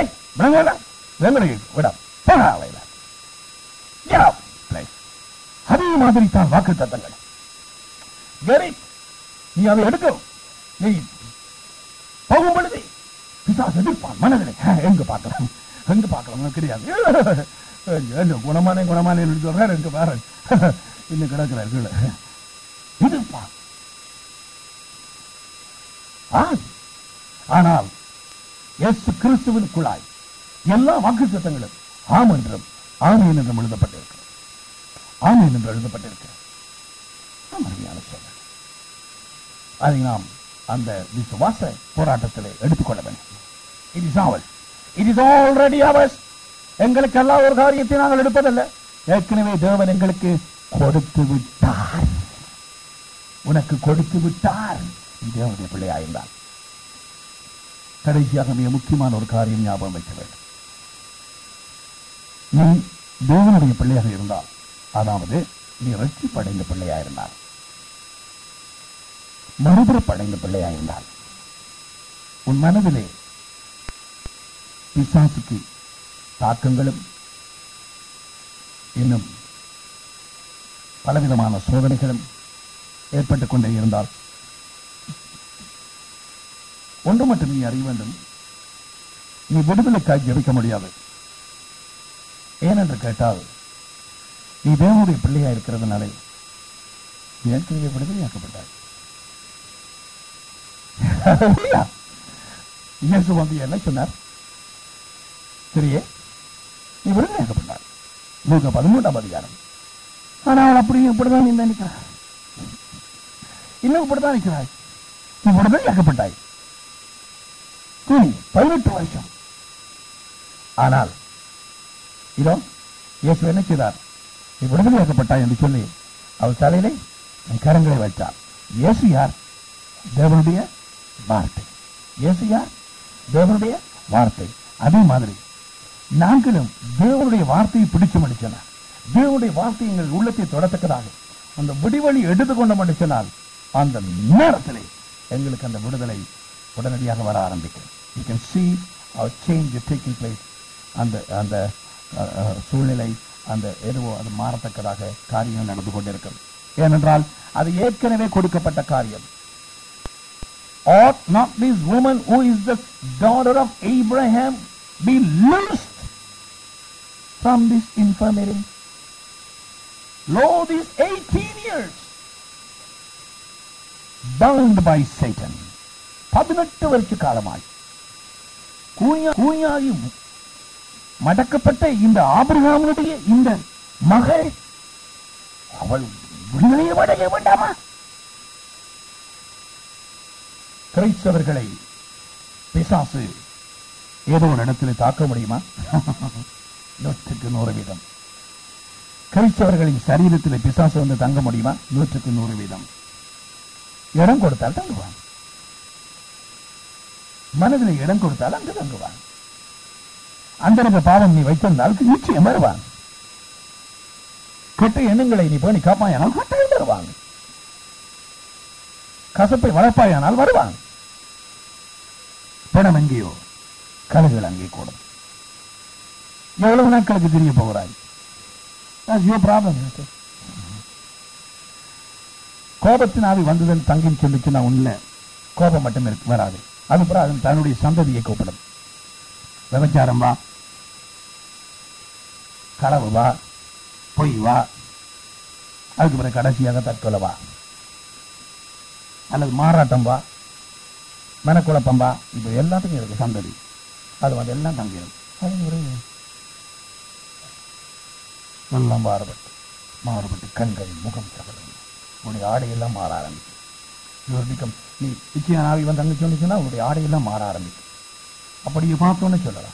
அதே மாதிரி தான் வாக்கு தத்தங்கள். நீ அதை எடுக்கணும். நீ போகும் பொழுது பிசாசு எதிர்ப்பான் மனதிலே. எங்க பார்க்கலாம், எங்க பார்க்கலாம் கிடையாது. குணமான குணமான சொல்றாரு, எங்க வேற இன்னும் கிடக்கிறார் கீழே எதிர்ப்பான். ஆனால் இயேசு கிறிஸ்துவிற்குள்ளாய் எல்லா வாக்குத்தத்தங்களும் ஆம் என்றும் ஆமென் என்றும் எழுதப்பட்டிருக்கிறது. ஆமென் என்று எழுதப்பட்டிருக்கிறது. அதை நாம் அந்த விசுவாச போராட்டத்தில் எடுத்துக்கொள்ள வேண்டும். It is ours. It is already ours. எங்களுக்கு எல்லா ஒரு காரியத்தை நாங்கள் எடுப்பதல்ல, ஏற்கனவே தேவன் எங்களுக்கு கொடுத்து விட்டார். உனக்கு கொடுத்து விட்டார். தேவனுடைய பிள்ளையாயிருந்தார். கடைசியாக மிக முக்கியமான ஒரு காரியம் ஞாபகம் வைக்க வேண்டும். நீ தேவனுடைய பிள்ளையாக இருந்தால், அதாவது நீ ரட்சிப்படைந்த பிள்ளையாயிருந்தால், மறுபுறப்படைந்த பிள்ளையாயிருந்தால், உன் மனதிலே பிசாசுக்கு தாக்கங்களும் இன்னும் பலவிதமான சோதனைகளும் ஏற்பட்டுக் கொண்டே இருந்தால், ஒன்று மட்டும் நீ அறிய வேண்டும், நீ விடுதலைக்காய் ஜெபிக்க முடியாது. ஏனென்று கேட்டால், நீ தேவனுடைய பிள்ளையா இருக்கிறதுனாலே ஏற்கனவே விடுதலையாக்கப்பட்டாய். இயேசு வந்து என்ன சொன்னார்? சரியே, நீ விடுதலையாக்கப்பட்டார். லூக்கா பதிமூன்றாம் அதிகாரம். ஆனால் அப்படி இப்படிதான் நீ நினைக்கிறாய், இன்னும் இப்படிதான் நிற்கிறாய். நீ விடுதலையாக்கப்பட்டாய் பதினெட்டு வருஷம். ஆனால் இதோ இயேசு என்ன செய்தார்? நீ விடுதலையாக்கப்பட்டாய் என்று சொல்லி அவர் தலையிலே கரங்களை வைத்தார். இயேசு யார்? தேவனுடைய வார்த்தை. இயேசு யார்? தேவனுடைய வார்த்தை. அதே மாதிரி நாங்களும் தேவனுடைய வார்த்தையை பிடிச்சு மடிச்சனால், தேவனுடைய வார்த்தை எங்கள் உள்ளத்தை தொடத்தக்கதாக அந்த விடிவழி எடுத்துக்கொண்டோம் என்று சொன்னால், அந்த நேரத்திலே எங்களுக்கு அந்த விடுதலை உடனடியாக வர ஆரம்பிக்கும். You can see our change taking place. அந்த அந்த சூழ்நிலை, அந்த எதுவோ அது மாறத்தக்கதாக காரியம் நடந்து கொண்டிருக்கும். ஏனென்றால் அது ஏற்கனவே கொடுக்கப்பட்ட காரியம். Ought not this woman who is the daughter of Abraham be loosed from this infirmity? Lo, these eighteen years bound by Satan. பதினெட்டு வருஷ காலமாய் கூயாகி மடக்கப்பட்ட இந்த ஆபிரகாமுடைய இந்த மகள், அவள் விடுதலையை அடைய வேண்டாமா? கிறிஸ்தவர்களை பிசாசு ஏதோ ஒரு இடத்துல தாக்க முடியுமா? நூற்றுக்கு நூறு வீதம். கிறிஸ்தவர்களின் சரீரத்தில் பிசாசு வந்து தங்க முடியுமா? நூற்றுக்கு நூறு வீதம். இடம் கொடுத்தால் தங்குவான், மனதில் இடம் கொடுத்தால் அங்கு தங்குவான். அந்த பாவம் நீ வைத்திருந்தால் நிச்சயம் வருவான். கெட்ட எண்ணங்களை நீ பேணி காப்பாயானால் கட்டாயம் வருவான். கசப்பை வளர்ப்பாயானால் வருவான். பணம் எங்கேயோ கழுகுகள் அங்கே கூடும். எவ்வளவு நாட்களுக்கு தெரிய போகிறாய்? கோபத்தின் ஆவி வந்ததன் தங்கின்னு சொல்லிச்சு நான் உள்ள கோபம் மட்டும் இருக்கு வராது. அதுபோல அதன் தன்னுடைய சந்ததியை கூப்பிடும். விபச்சாரம் வா, களவு வா, பொய் வா, அதுக்கு பிறகு கடைசியாக தற்கொலை வா, அல்லது மாறாட்டம் வா, மனக்குழப்பம் வா. இப்ப எல்லாத்துக்கும் இருக்கு சந்ததி. அது வந்து எல்லாம் தங்கிடும். எல்லாம் மாறுபட்டு மாறுபட்டு கண்கள், முகம், சகலம், உன்னுடைய ஆடையெல்லாம் மாற ஆரம்பிக்கும். நீ நிச்சயம் ஆவி வந்து அங்க சொன்னா உன்னுடைய ஆடையெல்லாம் மாற ஆரம்பிக்கும். அப்படியே பார்த்தோன்னு சொல்லலாம்.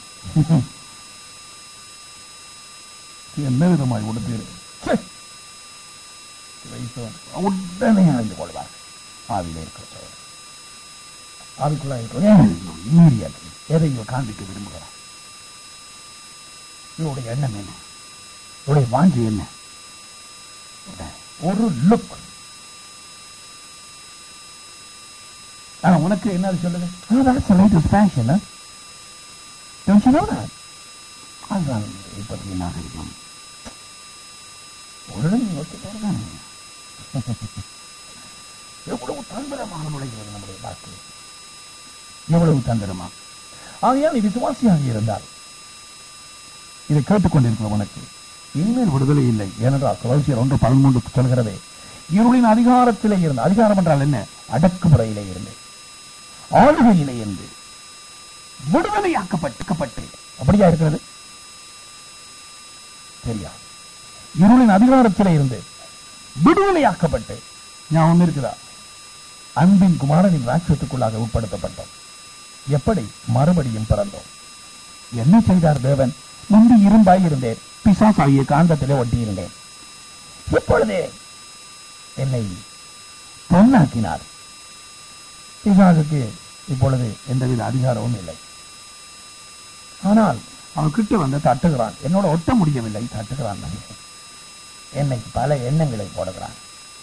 என்ன விதமாய் உடுத்து உடனே அறிந்து கொள்வார். ஆவியில இருக்கிற ஆவிக்குள்ள இருக்கிற எதையோ காண்பிக்க விரும்புகிறார். இவருடைய எண்ணம் என்ன? இவருடைய வாஞ்சி என்ன? ஒரு லுக். ஆனா உனக்கு என்ன சொல்லுது? ஃபேஷன். அதுதான் இப்பத்தி நாகரிகம். ஒரு நோக்கி போறதானே எவ்வளவு தந்திரமாக நுழைகிறது நம்முடைய வாழ்க்கை, எவ்வளவு தந்திரமா. ஆகையால் நீ விசுவாசியாக இருந்தால் இதை கேட்டுக்கொண்டிருக்கிற உனக்கு இனிமேல் விடுதலை இல்லை. ஏனென்றால் கொலோசியர் ஒன்று பதிமூன்று சொல்கிறதே, இருளின் அதிகாரத்திலே இருந்து, அதிகாரம் என்றால் என்ன? அடக்குமுறையிலே இருந்து, ஆளுகையிலே இருந்து விடுதலையாக்கப்பட்டு. அப்படியா இருக்கிறது? சரியா? இருளின் அதிகாரத்திலே இருந்து விடுதலையாக்கப்பட்டு ஞாபகம் இருக்குதா? அன்பின் குமாரனின் ராட்சியத்துக்குள்ளாக உட்படுத்தப்பட்டோம். எப்படி மறுபடியும் பிறந்தோம்? என்ன செய்தார் தேவன்? முந்தி இரும்பாய் இருந்தேன், பிசாசாகிய காந்தத்திலே ஒட்டி இருந்தேன். இப்பொழுதே என்னை பொன்னாக்கினார். பிசாசுக்கு இப்பொழுது எந்தவித அதிகாரமும் இல்லை. ஆனால் அவன் கிட்ட வந்து தட்டுகிறான். என்னோட ஒட்ட முடியவில்லை, தட்டுகிறான். என்னை பல எண்ணங்களை போடுகிறான்.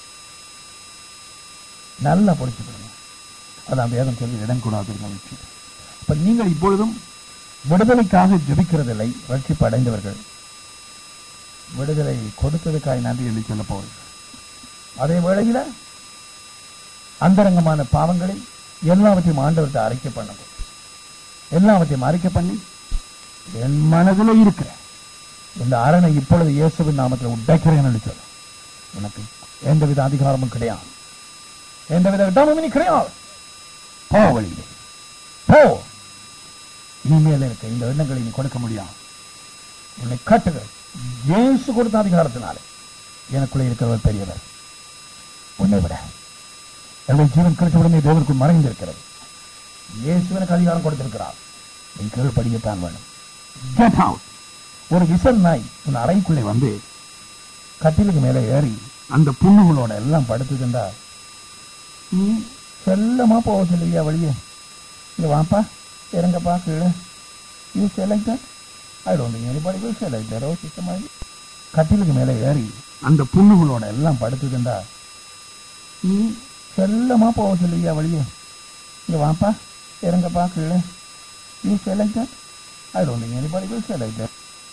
நல்லா பொடிச்சுக்கணும். அதான் வேதம் சொல்லி இடம் கூடாது. அப்ப நீங்கள் இப்பொழுதும் விடுதலைக்காக ஜெபிக்கிறதில்லை. ரட்சிப்பு அடைந்தவர்கள் விடுதலை கொடுத்ததுக்காக நன்றி என்று சொல்ல போவீர்கள். அதே வேளையில அந்தரங்கமான பாவங்களை எல்லாவற்றையும் ஆண்டவர்கிட்ட அறிக்கை பண்ணணும். எல்லாவற்றையும் அறிக்கை பண்ணி என் மனதில் இருக்கிற இந்த அரணை இப்பொழுது இயேசுவின் நாமத்தில் உடைக்கிறேன் என்று சொல்ல. உனக்கு எந்தவித அதிகாரமும் கிடையாது, எந்தவித இடமும் கிடையாது. போ வழியிலே போ. இனிமேல் இருக்க இந்த எண்ணங்களை நீ கொடுக்க முடியாது. உன்னை கட்டுக. இயேசு கொடுத்த அதிகாரத்தினாலே எனக்குள்ளே இருக்கிறவர் பெரியவர். உன்னை விட என்னுடைய ஜீவன் கிறிஸ்துவுடனே தேவனுக்குள் மறைந்திருக்கிறது. இயேசு எனக்கு அதிகாரம் கொடுத்திருக்கிறார். நீ கீழ்படியத்தான் வேணும். Get out. ஒரு விசல் நாய் உன் அறைக்குள்ளே வந்து கட்டிலுக்கு மேலே ஏறி அந்த புண்ணுகளோட எல்லாம் படுத்துதுண்டா, நீ செல்லமா போக சொல்லுவியா வழியே? இங்க வாப்பா, இறங்கப்பா கீழே. You select that? I don't think anybody will select that. ஓ சிஸ்டமா, கட்டிலுக்கு மேலே ஏறி அந்த புண்ணுகளோட எல்லாம் படுத்துதுண்டா, நீ செல்லமா போக சொல்லுவியா வழியே? இங்க வாப்பா, இறங்கப்பா கீழே. You select that? I don't think anybody will say like that.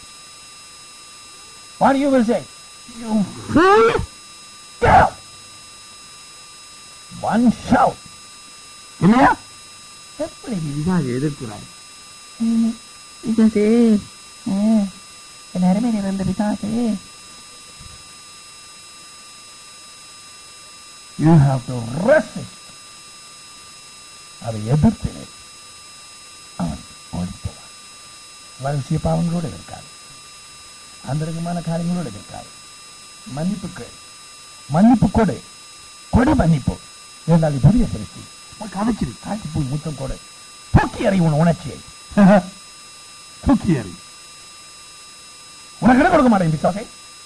What you will say? You fool! Get out! One shout. இல்லையா? எப்படி இதுதான் எதிர்க்கிறாய்? பிசாசே, என் அருமை நிறைந்த பிசாசே. You have to resist. அதை எதிர்த்து அவன் ஓடிப்போவான். ரகசிய பாவங்களோடு இருக்காது, அந்தரங்கமான காரியங்களோடு இருக்காது. மன்னிப்புக்கு மன்னிப்பு கொடு, கொடு மன்னிப்பு. இருந்தால் புதிய சிருஷ்டி. கதைச்சிரு, காய்ச்சி போய் முத்தம் கொடு. தூக்கி அறி உன் உணர்ச்சியை, தூக்கி அறி. உனக்கு இடம் கொடுக்க மாட்டேன் பிசாசே.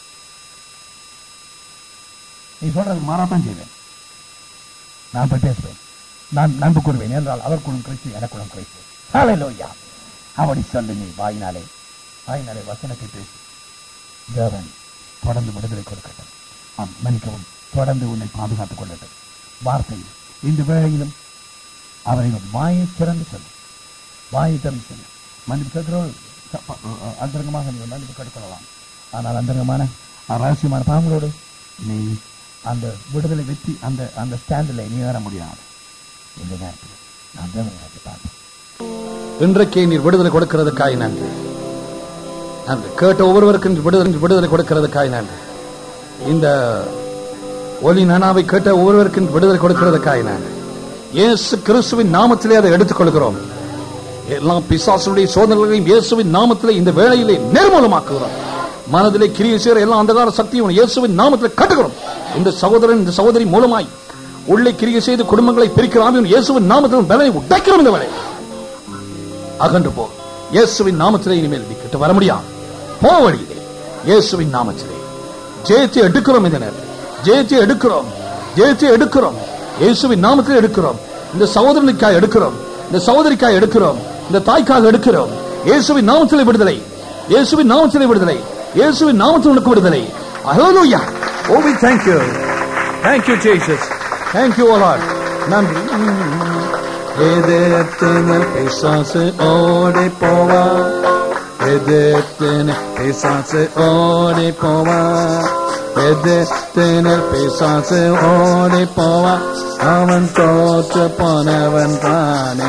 நீ சொல்றது மாறாத்தான் செய்வேன். நான் போய் பேசுவேன், நான் நன்பு கூறுவேன். என்றால் அவர் குணம் கிறிஸ்து, எனக்குணம் கிறிஸ்து. ஹல்லேலூயா. அப்படி சொல்லு. நீ வாயினாலே வாயினாலே வசனத்தை பேசி தேவன் தொடர்ந்து விடுதலை கொடுக்கட்டும். ஆம், மன்னிக்கவும், தொடர்ந்து உன்னை பாதுகாத்துக் கொள்ளட்டும். வார்த்தையில் இந்த வேளையிலும் அவரை வாயை திறந்து சொல்லு, வாயை திறந்து சொல்லு. மன்னிப்பு கேட்கிறோம். அந்தரங்கமாக நீங்கள் மன்னிப்பு கேட்டுக்கொள்ளலாம். ஆனால் அந்தரங்கமான ரகசியமான பாவங்களோடு நீ அந்த விடுதலை வெற்றி அந்த அந்த ஸ்டாண்டில் நீ ஏற முடியாது. இந்த நேரத்தில் நான் தேவனை பார்ப்பேன். இன்றைக்கு நீர் விடுதலை கொடுக்கிறதுக்காய் நன்றி. நன்றி. கேட்ட ஒவ்வொருவருக்கும் விடுதலை விடுதலை கொடுக்கிறதுக்காய் நன்றி. இந்த ஒலி நானாவை கேட்ட ஒவ்வொருவருக்கும் விடுதலை கொடுக்கிறதுக்காய் நன்றி. இயேசு கிறிஸ்துவின் நாமத்திலே அதை எடுத்துக் கொள்கிறோம். எல்லா பிசாசுடைய சோதனைகளையும் இயேசுவின் நாமத்திலே இந்த வேளையிலே நிர்மூலமாக்குகிறோம். மனதிலே கிரியை செய்கிற எல்லா அந்தகார சக்தியும் இயேசுவின் நாமத்திலே கட்டுகிறோம். இந்த சகோதரன் இந்த சகோதரி மூலமாய் உள்ளே கிரியை செய்து குடும்பங்களை பிரிக்கிறான். இயேசுவின் நாமத்திலும் பலனை உடைக்கிறோம். இந்த வேளை அகன்று போ. இயேசுவின் நாமத்திலே இனிமேல் நீ கிட்ட வர முடியாது. போ வழியிலே இயேசுவின் நாமத்திலே ஜெயத்தை எடுக்கிறோம். இந்த நேரத்தில் ஜெயத்தை எடுக்கிறோம், ஜெயத்தை எடுக்கிறோம். இயேசுவின் நாமத்திலே எடுக்கிறோம். இந்த சகோதரனுக்காக எடுக்கிறோம், இந்த சகோதரிக்காக எடுக்கிறோம், இந்த தாய்க்காக எடுக்கிறோம். இயேசுவின் நாமத்திலே விடுதலை, இயேசுவின் நாமத்திலே விடுதலை, இயேசுவின் நாமத்தில் உனக்கு விடுதலை. ஹல்லேலூயா. Oh, we thank you. Thank you, Jesus. Thank you, O Lord. நன்றி. எதிர்த்தினில் பிசாசு ஓடி போவா, எதிர்த்தினில் பிசாசு ஓடி போவா, எதிர்த்தினில் பிசாசு ஓடி போவா. அவன் தோற்று போனவன் தானே.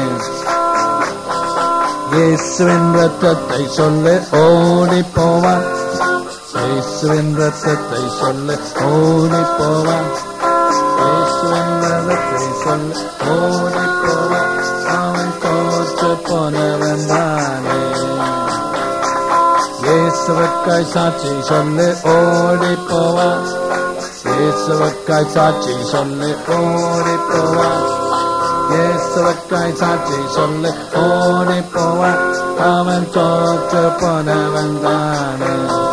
இயேசுவின் ரத்தத்தை சொல்லு ஓடி போவா, இயேசுவின் ரத்தத்தை சொல்லு ஓடி போவா, இயேசுவின் ரத்தத்தை சொல்லு ஓடி போவா. அவன் தோற்று போனவன் தானே. இயேசுவுக்காய் சாட்சி சொல்லு ஓடி போவா, இயேசுவுக்காய் சாட்சி சொல்லு ஓடி போவா, இயேசுவுக்காய் சாட்சி சொல்லு ஓடி போவா. அவன் தோற்று போனவன் தானே.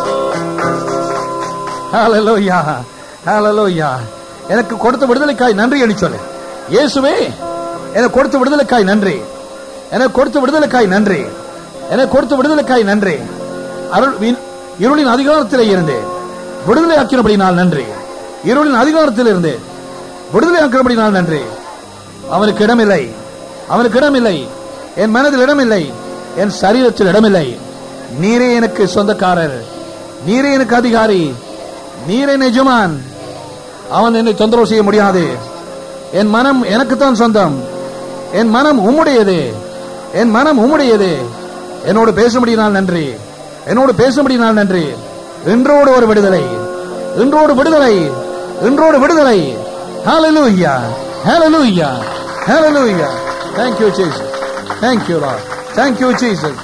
ஹல்லேலூயா, ஹல்லேலூயா. எனக்கு கொடுத்த விடுதலைக்காய் நன்றி என்று சொல்லு. இயேசுவே, எனக்கு கொடுத்த விடுதலைக்காய் நன்றி, எனக்கு கொடுத்த விடுதலைக்காய் நன்றி, எனக்கு கொடுத்த விடுதலைக்காய் நன்றி. அருள் இருளின் அதிகாரத்திலே இருந்து விடுதலை ஆக்கினபடினால் நன்றி. இருளின் அதிகாரத்தில் இருந்து விடுதலை ஆக்கினபடினால் நன்றி. அவனுக்கு இடமில்லை, அவனுக்கு இடமில்லை, என் மனதில் இடமில்லை, என் சரீரத்தில் இடமில்லை. நீரே எனக்கு சொந்தக்காரர், நீரே எனக்கு அதிகாரி, நீரே எஜமான். அவன் என்னை தொந்தரவு செய்ய முடியாது. என் மனம் எனக்குத்தான் சொந்தம், என் மனம் உம்முடையது, என் மனம் உம்முடையது. என்னோடு பேசும்படினால் நன்றி, என்னோடு பேசும்படினால் நன்றி. இன்றோடு ஒரு விடுதலை, இன்றோடு விடுதலை, இன்றோடு விடுதலை. ஹல்லேலூயா, ஹல்லேலூயா, ஹல்லேலூயா. Thank you, Jesus. Thank you, Lord. Thank you, Jesus.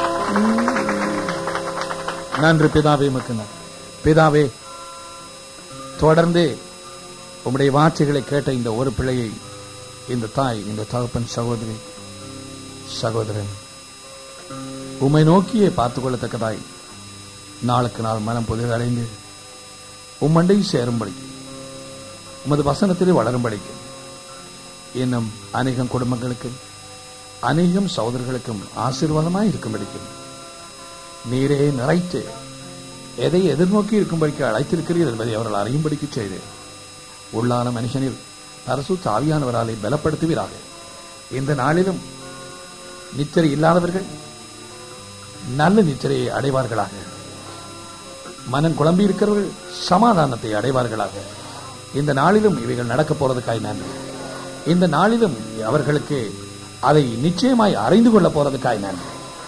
நன்றி பிதாவே, மக்கள் பிதாவே, தொடர்ந்து உம்முடைய வார்த்தைகளை கேட்ட இந்த ஒரு பிள்ளையை, இந்த தாய், இந்த தகப்பன், சகோதரி, சகோதரன் உம்மை நோக்கியே பார்த்துக் கொள்ளத்தக்கதாய் நாளுக்கு நாள் மனம் புதிதடைந்து உம்மண்டை சேரும்படி, உமது வசனத்திலே வளரும்படிக்கு, இன்னும் அநேகம் குடும்பங்களுக்கு, அநேகம் சகோதரர்களுக்கும் ஆசீர்வாதமாய் இருக்கும்படிக்கும் நீரே நிறைத்து எதை எதிர்நோக்கி இருக்கும்படிக்கு அழைத்திருக்கிறீர் என்பதை அவர்கள் அறியும்படிக்கு செய்து உள்ளான மனுஷனில் பரிசுத்த ஆவியானவராலே பலப்படுத்துவீராக. இந்த நாளிலும் நித்திரை இல்லாதவர்கள் நல்ல நித்திரையை அடைவார்களாக. மனம் குழம்பி இருக்கிறவர்கள் சமாதானத்தை அடைவார்களாக. இந்த நாளிலும் இவைகள் நடக்கப் போறதுக்காய் நன்றி. இந்த நாளிலும் அவர்களுக்கு அதை நிச்சயமாய் அறிந்து கொள்ள போறதுக்காய் நன்றி.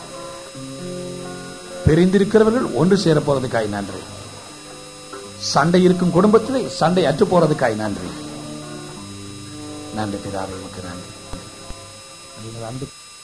பிரிந்திருக்கிறவர்கள் ஒன்று சேர போறதுக்காய் நன்றி. சண்டை இருக்கும் குடும்பத்திலே சண்டை அற்று போறதுக்காய் நன்றி. நன்றி பிதாவே, உமக்கு நன்றி. நீங்கள் அன்பு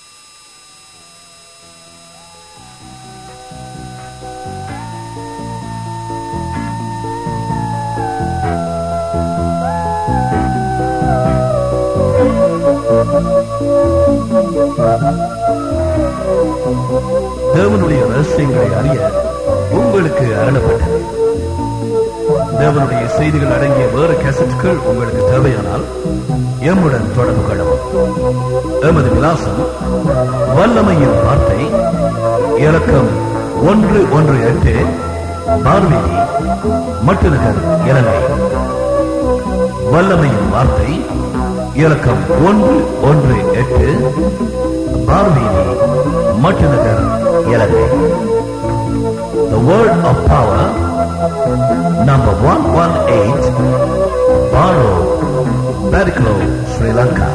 தேவனுடைய ரகசியங்களை அறிய உங்களுக்கு அருளப்பட்டது. தேவனுடைய செய்திகள் அடங்கிய வேறு கேசட்கள் உங்களுக்கு தேவையானால் எம்முடன் தொடர்பு கொள்ளவும். எமது விலாசம் வல்லமையின் வார்த்தை, இலக்கம் ஒன்று ஒன்று எட்டு, பார்வீதி, மட்டுநகர், இலங்கை. வல்லமையின் வார்த்தை, இலக்கம் ஒன்று ஒன்று எட்டு, பார்வீதி, மட்டுநகர், இலங்கை. The Word of Power, number one one eight, Baro, Badiklo, Sri Lanka.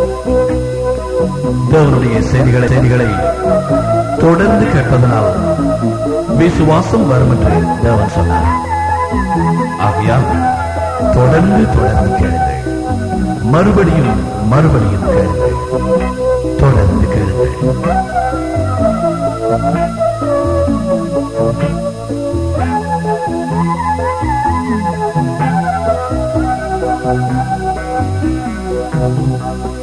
தேவனுடைய செய்திகளை செய்திகளை தொடர்ந்து கேட்பதனால் விசுவாசம் வரும் என்று தேவன் சொன்னார். ஆகையால் தொடர்ந்து தொடர்ந்து கேளுங்கள். மறுபடியும் மறுபடியும் கேளுங்கள். தொடர்ந்து கேளுங்கள். Thank you.